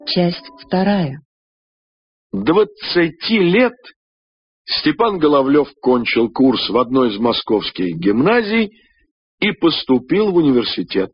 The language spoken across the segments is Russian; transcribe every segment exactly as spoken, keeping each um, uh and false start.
Часть вторая. Двадцати лет Степан Головлев кончил курс в одной из московских гимназий и поступил в университет.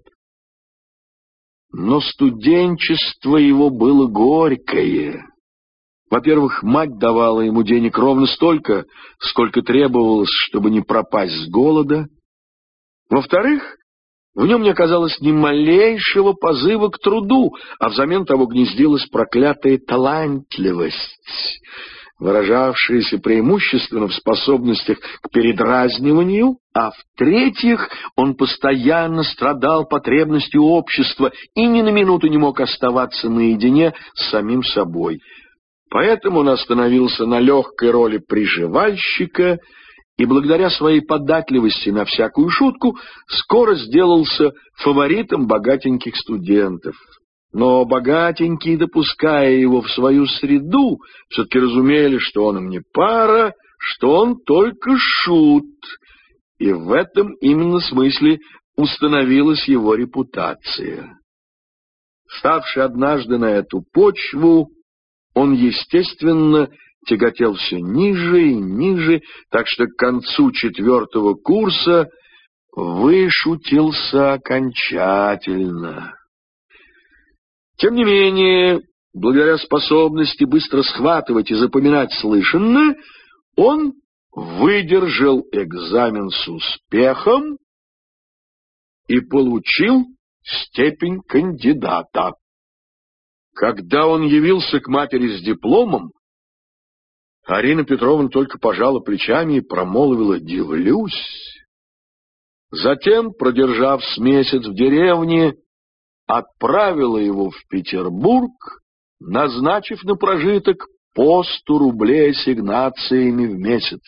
Но студенчество его было горькое. Во-первых, мать давала ему денег ровно столько, сколько требовалось, чтобы не пропасть с голода. Во-вторых, в нем не оказалось ни малейшего позыва к труду, а взамен того гнездилась проклятая талантливость, выражавшаяся преимущественно в способностях к передразниванию, а в-третьих, он постоянно страдал потребностью общества и ни на минуту не мог оставаться наедине с самим собой. Поэтому он остановился на легкой роли приживальщика и благодаря своей податливости на всякую шутку скоро сделался фаворитом богатеньких студентов. Но богатенькие, допуская его в свою среду, все-таки разумели, что он им не пара, что он только шут, и в этом именно смысле установилась его репутация. Ставший однажды на эту почву, он, естественно, тяготел все ниже и ниже, так что к концу четвертого курса вышутился окончательно. Тем не менее, благодаря способности быстро схватывать и запоминать слышанное, он выдержал экзамен с успехом и получил степень кандидата. Когда он явился к матери с дипломом, Арина Петровна только пожала плечами и промолвила: «Дивлюсь». Затем, продержав с месяц в деревне, отправила его в Петербург, назначив на прожиток по сто рублей ассигнациями в месяц.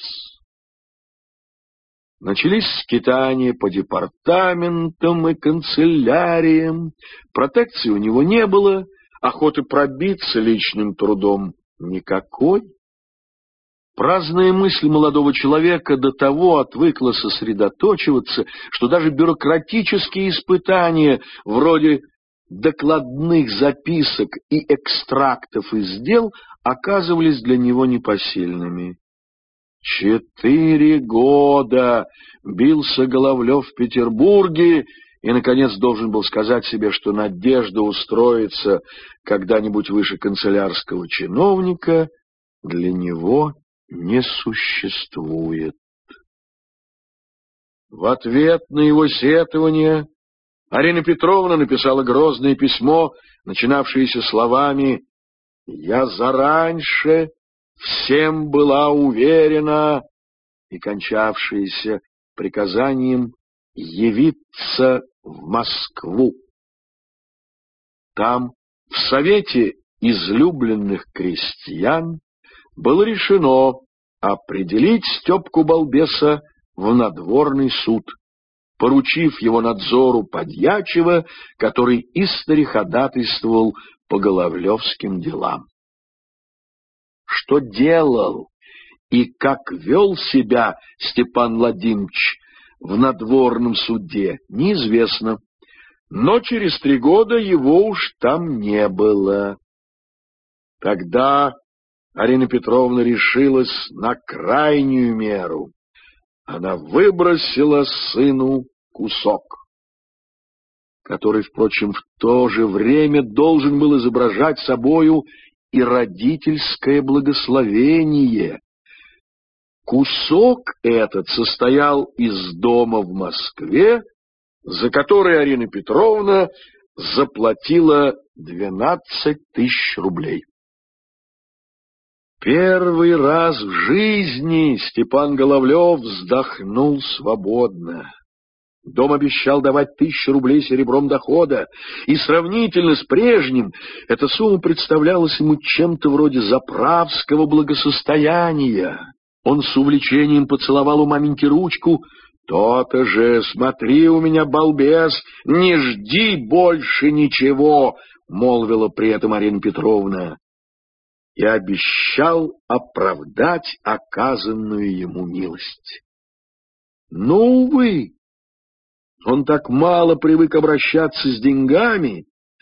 Начались скитания по департаментам и канцеляриям, протекции у него не было, охоты пробиться личным трудом никакой. Праздная мысль молодого человека до того отвыкла сосредоточиваться, что даже бюрократические испытания, вроде докладных записок и экстрактов из дел, оказывались для него непосильными. Четыре года бился Головлев в Петербурге и, наконец, должен был сказать себе, что надежда устроиться когда-нибудь выше канцелярского чиновника для него не существует. В ответ на его сетование Арина Петровна написала грозное письмо, начинавшееся словами: «Я зараньше всем была уверена», и кончавшееся приказанием явиться в Москву. Там, в Совете излюбленных крестьян, было решено определить Степку Балбеса в надворный суд, поручив его надзору подьячего, который истори ходатайствовал по головлевским делам. Что делал и как вел себя Степан Владимирович в надворном суде, неизвестно, но через три года его уж там не было. Тогда Арина Петровна решилась на крайнюю меру. Она выбросила сыну кусок, который, впрочем, в то же время должен был изображать собою и родительское благословение. Кусок этот состоял из дома в Москве, за который Арина Петровна заплатила двенадцать тысяч рублей. Первый раз в жизни Степан Головлев вздохнул свободно. Дом обещал давать тысячу рублей серебром дохода, и сравнительно с прежним эта сумма представлялась ему чем-то вроде заправского благосостояния. Он с увлечением поцеловал у маменьки ручку. «То-то же, смотри у меня, балбес, не жди больше ничего», — молвила при этом Арина Петровна, и обещал оправдать оказанную ему милость. Но, увы, он так мало привык обращаться с деньгами,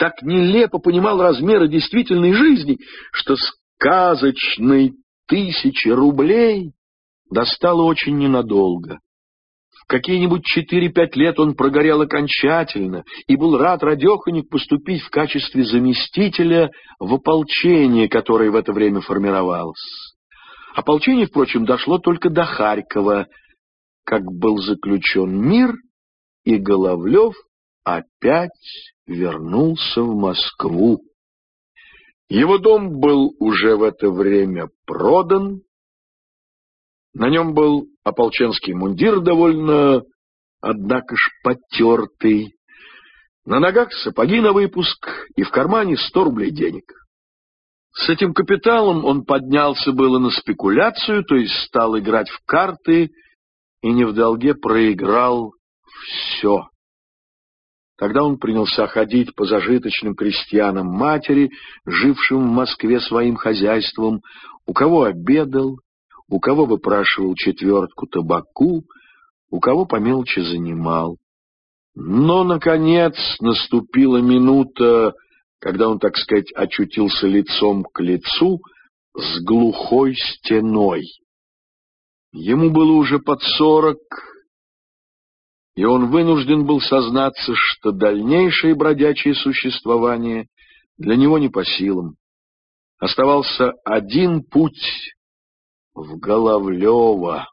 так нелепо понимал размеры действительной жизни, что сказочной тысячи рублей достало очень ненадолго. В какие-нибудь четыре-пять лет он прогорел окончательно и был рад радеханик поступить в качестве заместителя в ополчение, которое в это время формировалось. Ополчение, впрочем, дошло только до Харькова, как был заключен мир, и Головлев опять вернулся в Москву. Его дом был уже в это время продан. На нем был ополченский мундир довольно, однако ж потертый. На ногах сапоги на выпуск и в кармане сто рублей денег. С этим капиталом он поднялся было на спекуляцию, то есть стал играть в карты, и не в долге проиграл все. Тогда он принялся ходить по зажиточным крестьянам матери, жившим в Москве своим хозяйством, у кого обедал, у кого выпрашивал четвертку табаку, у кого по мелочи занимал. Но, наконец, наступила минута, когда он, так сказать, очутился лицом к лицу с глухой стеной. Ему было уже под сорок, и он вынужден был сознаться, что дальнейшее бродячее существование для него не по силам. Оставался один путь — в Головлева.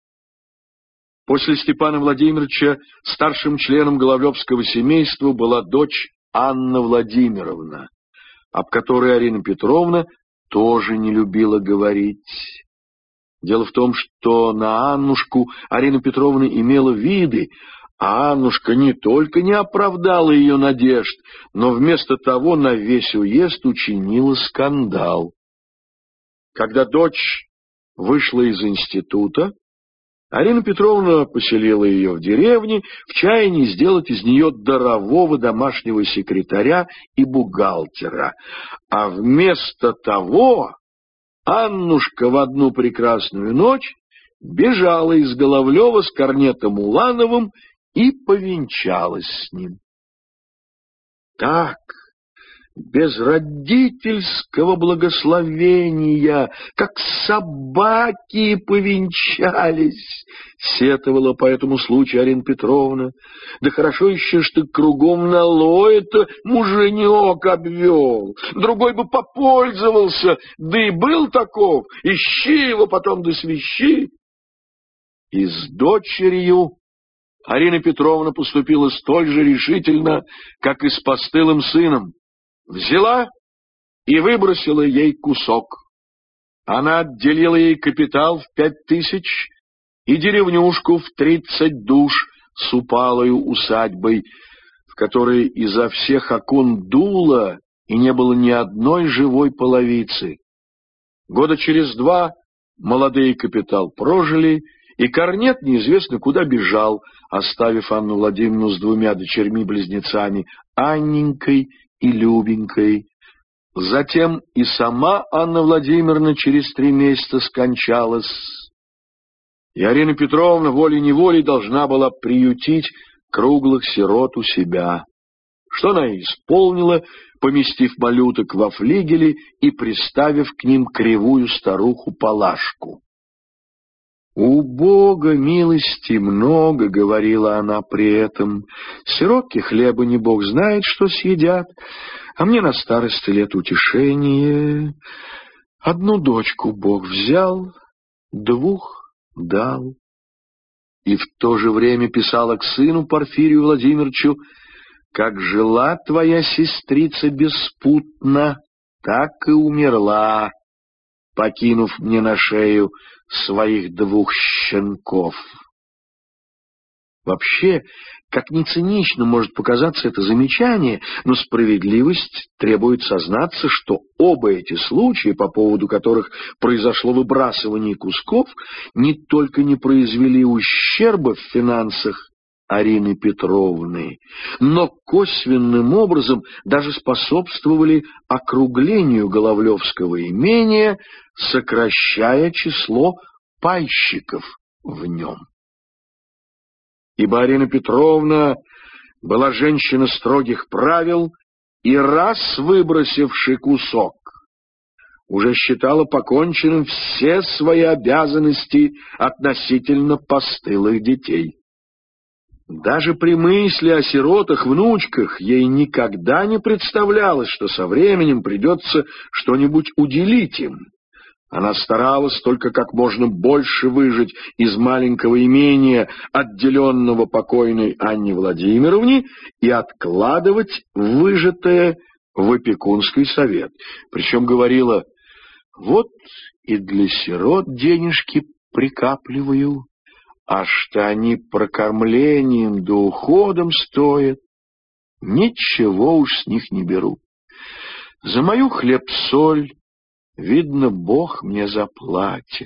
После Степана Владимировича старшим членом головлевского семейства была дочь Анна Владимировна, об которой Арина Петровна тоже не любила говорить. Дело в том, что на Аннушку Арина Петровна имела виды, а Аннушка не только не оправдала ее надежд, но вместо того на весь уезд учинила скандал. Когда дочь вышла из института, Арина Петровна поселила ее в деревне в чаянии сделать из нее дарового домашнего секретаря и бухгалтера, а вместо того Аннушка в одну прекрасную ночь бежала из Головлева с корнетом Улановым и повенчалась с ним. Так, без родительского благословения, как собаки повенчались, сетовала по этому случаю Арина Петровна. Да хорошо еще, что кругом налой-то муженек обвел, другой бы попользовался, да и был таков, ищи его потом да свищи. И с дочерью Арина Петровна поступила столь же решительно, как и с постылым сыном. Взяла и выбросила ей кусок. Она отделила ей капитал в пять тысяч и деревнюшку в тридцать душ с упалою усадьбой, в которой изо всех окон дуло и не было ни одной живой половицы. Года через два молодые капитал прожили, и корнет неизвестно куда бежал, оставив Анну Владимировну с двумя дочерьми-близнецами, Анненькой и Любенькой. Затем и сама Анна Владимировна через три месяца скончалась, и Арина Петровна волей-неволей должна была приютить круглых сирот у себя, что она и исполнила, поместив малюток во флигеле и приставив к ним кривую старуху Палашку. «У Бога милости много», — говорила она при этом, — «сиротки хлеба не Бог знает, что съедят, а мне на старости лет утешение. Одну дочку Бог взял, двух дал». И в то же время писала к сыну Порфирию Владимировичу: «Как жила твоя сестрица беспутно, так и умерла, покинув мне на шею своих двух щенков». Вообще, как ни цинично может показаться это замечание, но справедливость требует сознаться, что оба эти случая, по поводу которых произошло выбрасывание кусков, не только не произвели ущерба в финансах Арины Петровны, но косвенным образом даже способствовали округлению Головлевского имения, сокращая число пайщиков в нем. Ибо Арина Петровна была женщина строгих правил и раз выбросивши кусок, уже считала поконченным все свои обязанности относительно постылых детей. Даже при мысли о сиротах, внучках, ей никогда не представлялось, что со временем придется что-нибудь уделить им. Она старалась только как можно больше выжать из маленького имения, отделенного покойной Анне Владимировне, и откладывать выжатое в опекунский совет. Причем говорила: вот и для сирот денежки прикапливаю, а что они прокормлением да уходом стоят, ничего уж с них не беру. За мою хлеб-соль, видно, Бог мне заплатит.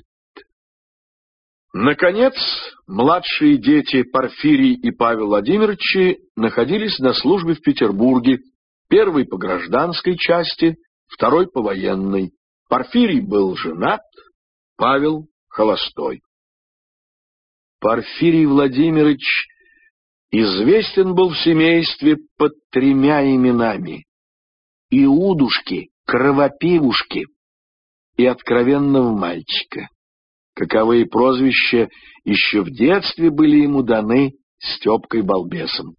Наконец, младшие дети Порфирий и Павел Владимировичи находились на службе в Петербурге, первый по гражданской части, второй по военной. Порфирий был женат, Павел холостой. Порфирий Владимирович известен был в семействе под тремя именами: Иудушки, Кровопивушки и Откровенного мальчика. Каковые прозвища еще в детстве были ему даны Степкой-балбесом.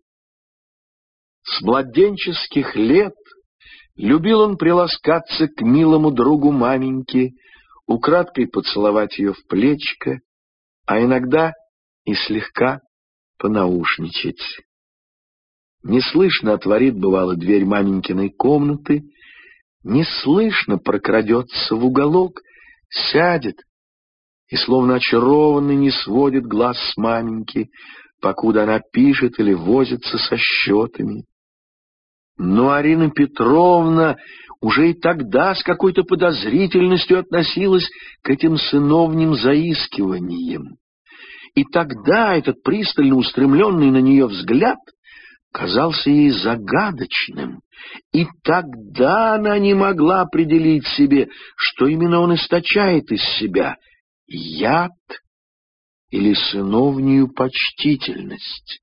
С младенческих лет любил он приласкаться к милому другу маменьки, украдкой поцеловать ее в плечико, а иногда и слегка понаушничать. Неслышно отворит, бывало, дверь маменькиной комнаты, неслышно прокрадется в уголок, сядет и, словно очарованный, не сводит глаз с маменьки, покуда она пишет или возится со счетами. Но Арина Петровна уже и тогда с какой-то подозрительностью относилась к этим сыновним заискиваниям. И тогда этот пристально устремленный на нее взгляд казался ей загадочным, и тогда она не могла определить себе, что именно он источает из себя — яд или сыновнюю почтительность.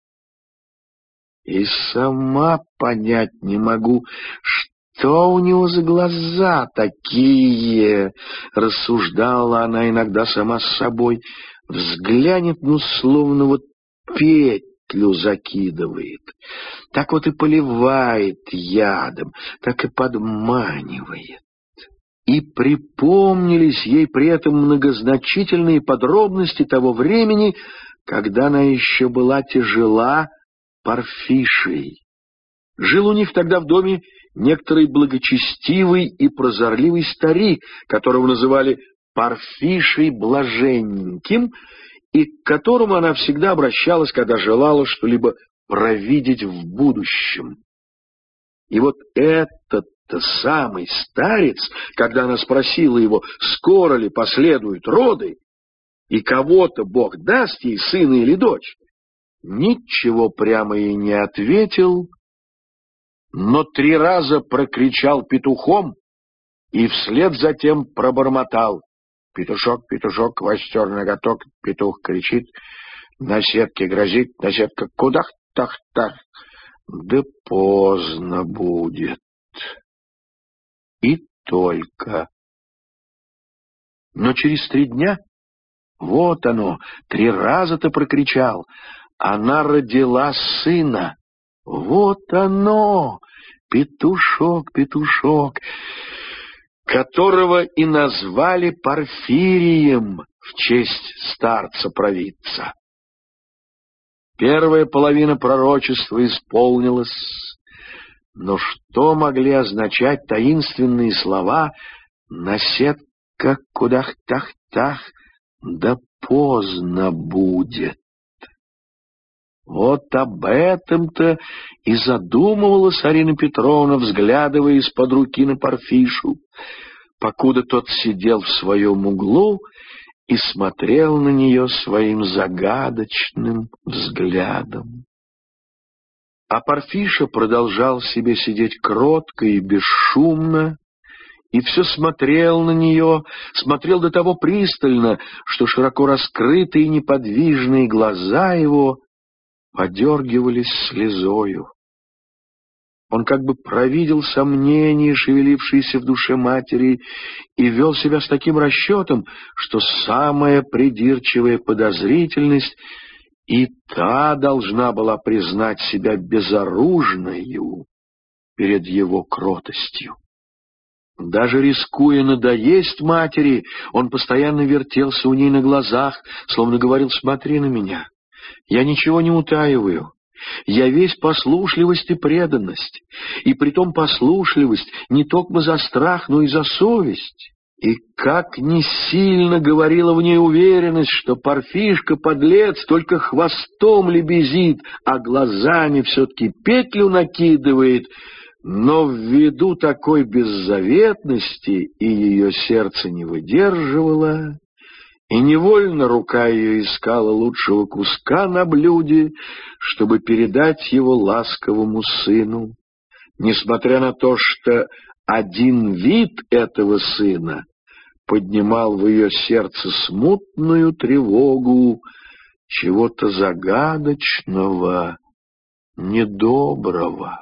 И сама понять не могу, что у него за глаза такие, рассуждала она иногда сама с собой. Взглянет, ну, словно вот петлю закидывает, так вот и поливает ядом, так и подманивает. И припомнились ей при этом многозначительные подробности того времени, когда она еще была тяжела Порфишей. Жил у них тогда в доме некоторый благочестивый и прозорливый старик, которого называли Порфишей Блаженненьким, и к которому она всегда обращалась, когда желала что-либо провидеть в будущем. И вот этот-то самый старец, когда она спросила его, скоро ли последуют роды, и кого-то Бог даст ей, сына или дочь, ничего прямо ей не ответил, но три раза прокричал петухом и вслед затем пробормотал: «Петушок, петушок, востер ноготок». Петух кричит, на сетке грозит, на сетка кудах-тах-тах. Да поздно будет. И только. Но через три дня, вот оно, три раза-то прокричал, она родила сына. Вот оно, петушок, петушок, которого и назвали Порфирием в честь старца-провидца. Первая половина пророчества исполнилась, но что могли означать таинственные слова «наседка кудах-тах-тах», да поздно будет? Вот об этом-то и задумывалась Арина Петровна, взглядывая из-под руки на Порфишу, покуда тот сидел в своем углу и смотрел на нее своим загадочным взглядом. А Порфиша продолжал себе сидеть кротко и бесшумно, и все смотрел на нее, смотрел до того пристально, что широко раскрытые неподвижные глаза его подергивались слезою. Он как бы провидел сомнения, шевелившиеся в душе матери, и вел себя с таким расчетом, что самая придирчивая подозрительность и та должна была признать себя безоружною перед его кротостью. Даже рискуя надоесть матери, он постоянно вертелся у ней на глазах, словно говорил: «Смотри на меня, я ничего не утаиваю, я весь послушливость и преданность, и притом послушливость не только за страх, но и за совесть». И как не сильно говорила в ней уверенность, что парфишка-подлец только хвостом лебезит, а глазами все-таки петлю накидывает, но ввиду такой беззаветности и ее сердце не выдерживало, и невольно рука ее искала лучшего куска на блюде, чтобы передать его ласковому сыну, несмотря на то, что один вид этого сына поднимал в ее сердце смутную тревогу чего-то загадочного, недоброго.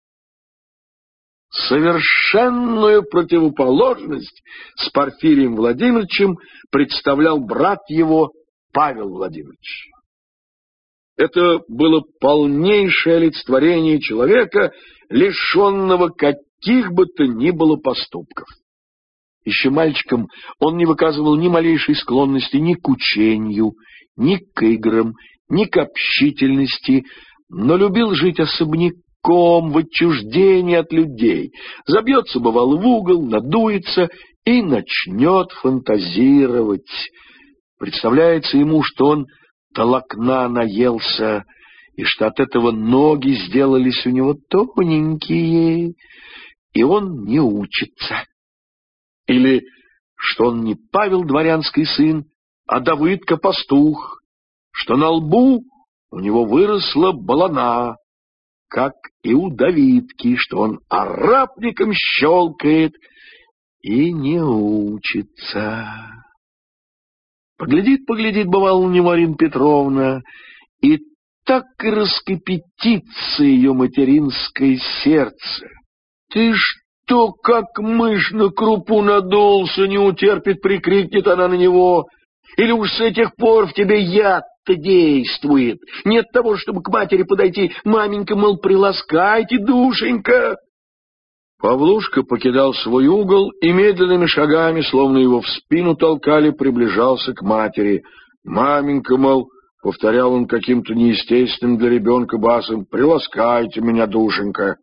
Совершенную противоположность с Порфирием Владимировичем представлял брат его Павел Владимирович. Это было полнейшее олицетворение человека, лишенного каких бы то ни было поступков. Еще мальчиком он не выказывал ни малейшей склонности ни к учению, ни к играм, ни к общительности, но любил жить особняком, в отчуждении от людей. Забьется, бывало, в угол, надуется и начнет фантазировать. Представляется ему, что он толокна наелся, и что от этого ноги сделались у него тоненькие, и он не учится. Или что он не Павел дворянский сын, а Давыдка-пастух, что на лбу у него выросла балана, как и у Давидки, что он арапником щелкает и не учится. Поглядит, поглядит, бывало, не Марина Петровна, и так и раскипятится ее материнское сердце. Ты что, как мышь на крупу надулся, не утерпит, прикрикнет она на него? Или уж с этих пор в тебе яд-то действует? Нет того, чтобы к матери подойти: маменька, мол, приласкайте, душенька. Павлушка покидал свой угол и медленными шагами, словно его в спину толкали, приближался к матери. «Маменька, мол», — повторял он каким-то неестественным для ребенка басом, — «приласкайте меня, душенька».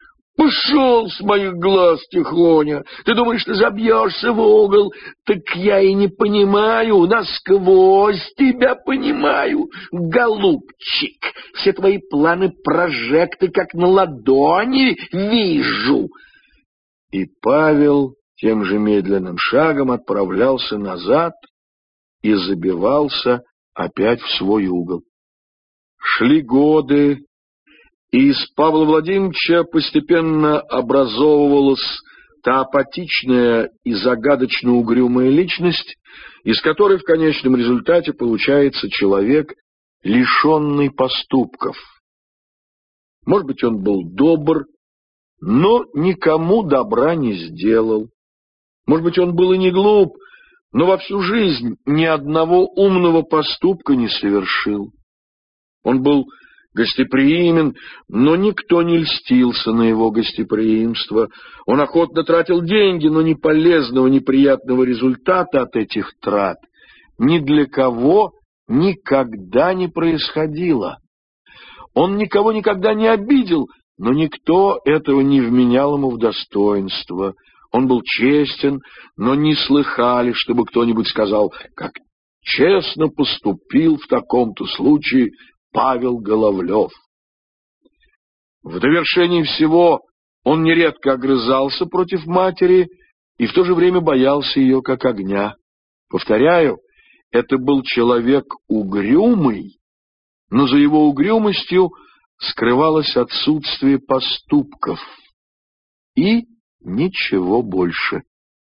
«Пошел с моих глаз, тихоня! Ты думаешь, ты забьешься в угол? Так я и не понимаю, насквозь тебя понимаю, голубчик! Все твои планы-прожекты как на ладони вижу!» И Павел тем же медленным шагом отправлялся назад и забивался опять в свой угол. Шли годы, и из Павла Владимировича постепенно образовывалась та апатичная и загадочно угрюмая личность, из которой в конечном результате получается человек, лишенный поступков. Может быть, он был добр, но никому добра не сделал. Может быть, он был и не глуп, но во всю жизнь ни одного умного поступка не совершил. Он был гостеприимен, но никто не льстился на его гостеприимство. Он охотно тратил деньги, но ни полезного, ни приятного результата от этих трат ни для кого никогда не происходило. Он никого никогда не обидел, но никто этого не вменял ему в достоинство. Он был честен, но не слыхали, чтобы кто-нибудь сказал, как честно поступил в таком-то случае Павел Головлев. В довершении всего он нередко огрызался против матери и в то же время боялся ее как огня. Повторяю, это был человек угрюмый, но за его угрюмостью скрывалось отсутствие поступков и ничего больше.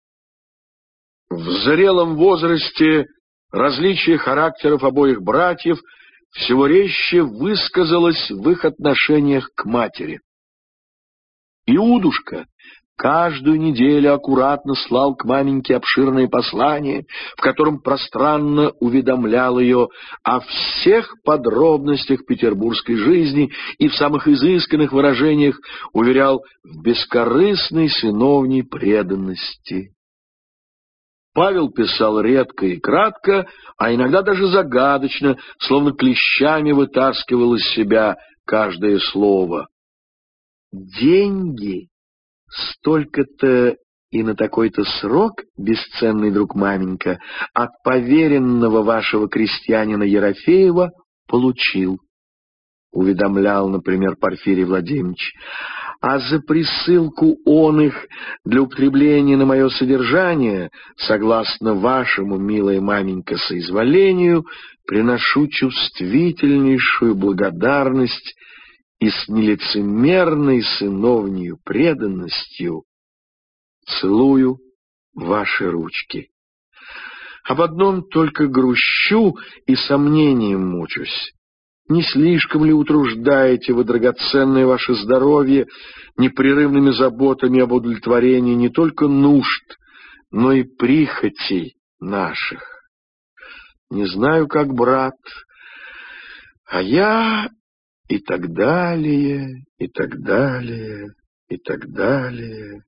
В зрелом возрасте различие характеров обоих братьев всего резче высказалось в их отношениях к матери. Иудушка каждую неделю аккуратно слал к маменьке обширное послание, в котором пространно уведомлял ее о всех подробностях петербургской жизни и в самых изысканных выражениях уверял в бескорыстной сыновней преданности. Павел писал редко и кратко, а иногда даже загадочно, словно клещами вытаскивал из себя каждое слово. «Деньги столько-то и на такой-то срок, бесценный друг маменька, от поверенного вашего крестьянина Ерофеева получил», — уведомлял, например, Порфирий Владимирович, «а за присылку он их для употребления на мое содержание, согласно вашему, милая маменька, соизволению, приношу чувствительнейшую благодарность и с нелицемерной сыновнею преданностью целую ваши ручки. Об одном только грущу и сомнением мучусь. Не слишком ли утруждаете вы драгоценное ваше здоровье непрерывными заботами об удовлетворении не только нужд, но и прихотей наших? Не знаю, как брат, а я... И так далее, и так далее, и так далее.